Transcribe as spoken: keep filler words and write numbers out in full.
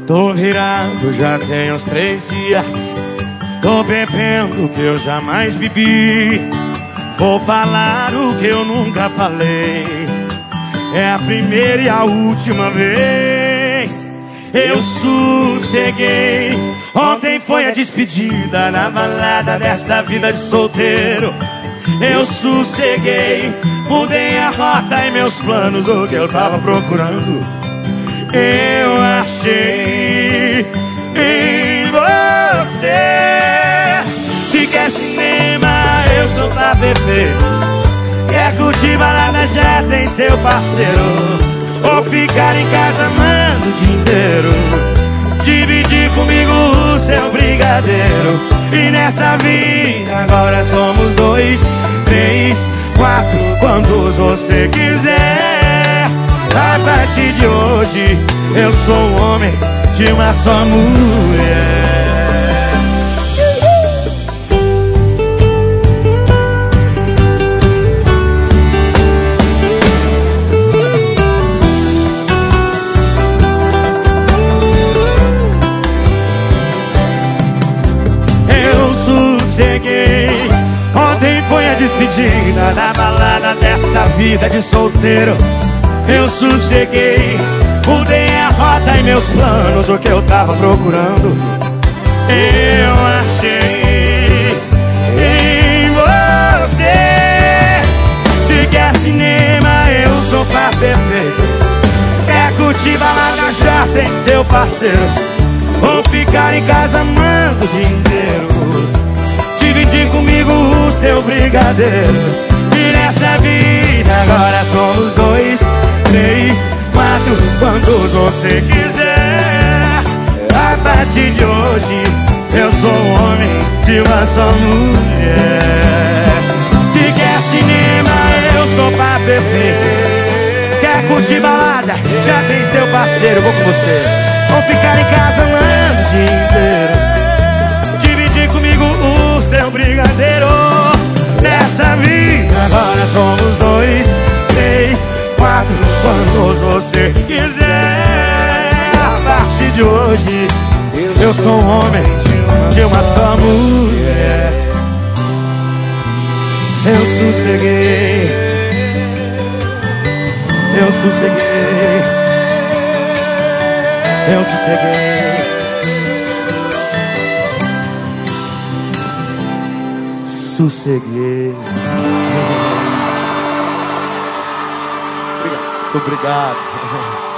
Tô virado, já tem uns três dias. Tô bebendo o que eu jamais bebi. Vou falar o que eu nunca falei. É a primeira e a última vez. Eu sosseguei. Ontem foi a despedida na balada dessa vida de solteiro. Eu sosseguei. Mudei a rota e meus planos, o que eu tava procurando eu achei em você. Se quer cinema, eu sou pra perfeito. Quer curtir balada, já tem seu parceiro. Ou ficar em casa amando o dia inteiro. Dividir comigo o seu brigadeiro. E nessa vida agora somos dois, três, quatro, quantos você quiser. A partir de hoje eu sou um homem de uma só mulher. Eu sosseguei. Ontem foi a despedida da balada dessa vida de solteiro. Eu sosseguei, mudei a rota e meus planos, o que eu tava procurando eu achei em você. Se quer cinema, eu sou pra perfeito. Quer curtir balada, já tem seu parceiro. Ou ficar em casa amando o dia inteiro. Dividir comigo o seu brigadeiro. E nessa vida agora somos dois, três, quatro, quantos você quiser. A partir de hoje eu sou um homem de uma só mulher. Se quer cinema, eu sou pra perfeito. Quer curtir balada, já tem seu parceiro, vou com você. Ou ficar em casa amando o dia inteiro. Dividir comigo o seu brigadeiro. Nessa vida agora somos dois, três, quatro, quantos você quiser. A partir de hoje eu sou um homem de uma só mulher. Eu sosseguei. Eu sosseguei. Eu sosseguei. Sosseguei. Muito obrigado.